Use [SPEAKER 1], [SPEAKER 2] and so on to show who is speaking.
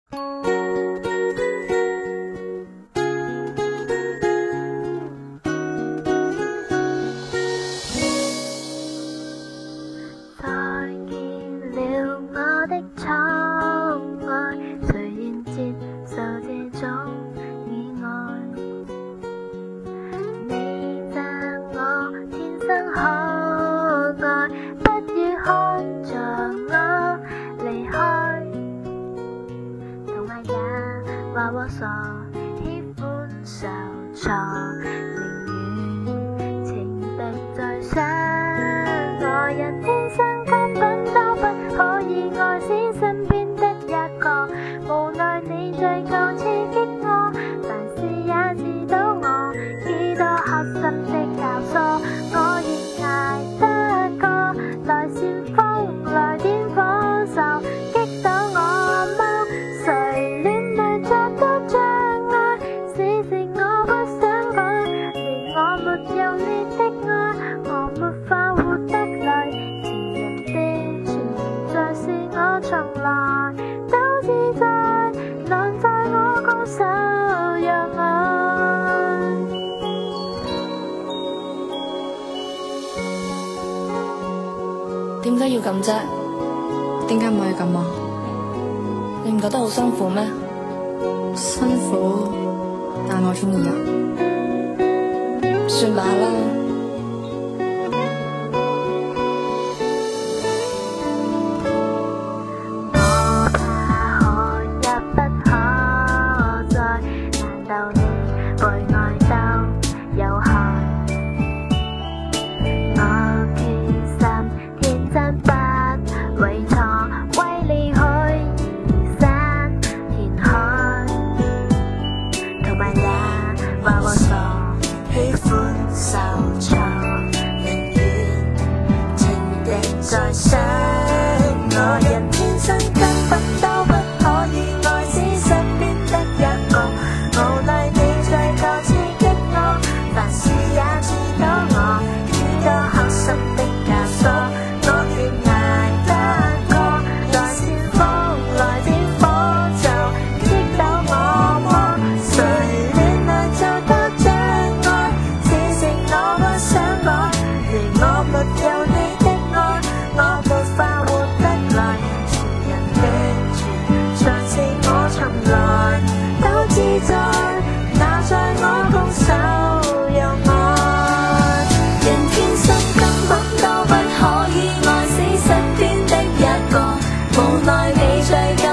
[SPEAKER 1] 话我傻，喜欢受挫，宁愿情敌在想我。人天生根本都不可以愛死身邊的一個，無奈你最夠刺激我，凡事也知道我幾多刻心的教唆，我亦捱得過來扇風來點火受，擊倒我嗎？誰戀愛着都障礙，事情我不想講，連我沒有你的愛，我沒法活得來，前人的傳言再是我從來都自在，難在我拱手讓愛。
[SPEAKER 2] 點解要咁啫？
[SPEAKER 3] 點解唔可以咁啊？
[SPEAKER 2] 你唔覺得好辛苦咩？
[SPEAKER 3] 辛苦，但我中意啊。
[SPEAKER 2] 算罷啦。
[SPEAKER 1] 在想我，人天生根本都不可以愛死身邊的一個，無奈你最夠刺激我，凡事也知道我幾多刻心的枷鎖，我願捱得過來扇風來點火就擊倒我麼？誰戀愛就多障礙，此情我不想講，如我沒有你我沒法活得來，前人的傳像是我從來都自在，那在我拱手讓愛。人天生根本都不可以愛死身邊的一個，無奈你最